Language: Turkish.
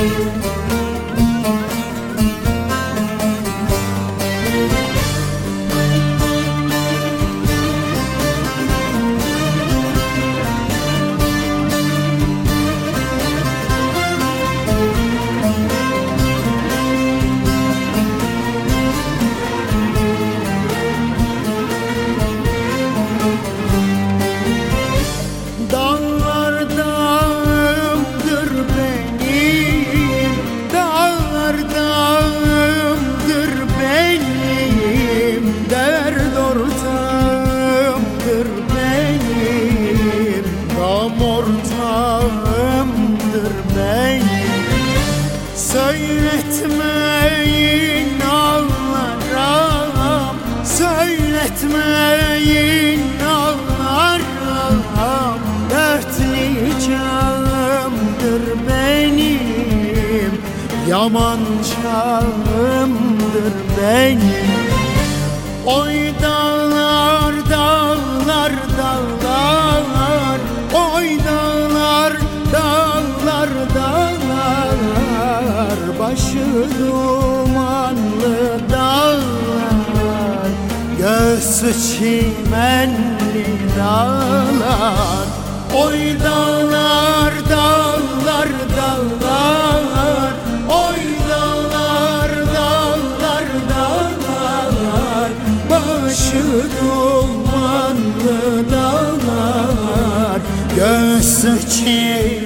Ortağımdır benim. Söyletmeyin ağlarım, söyletmeyin ağlarım. Dertli çağımdır benim, yaman çağımdır benim. Oy dağlar, dağlar, dağlar, oy dağlar, dağlar, dağlar, başı dumanlı dağlar, göğsü çimenli dağlar. Oy dağlar, dağlar, dağlar, oy dağlar, dağlar, dağlar, başı dumanlı dağlar, göğsü çimenli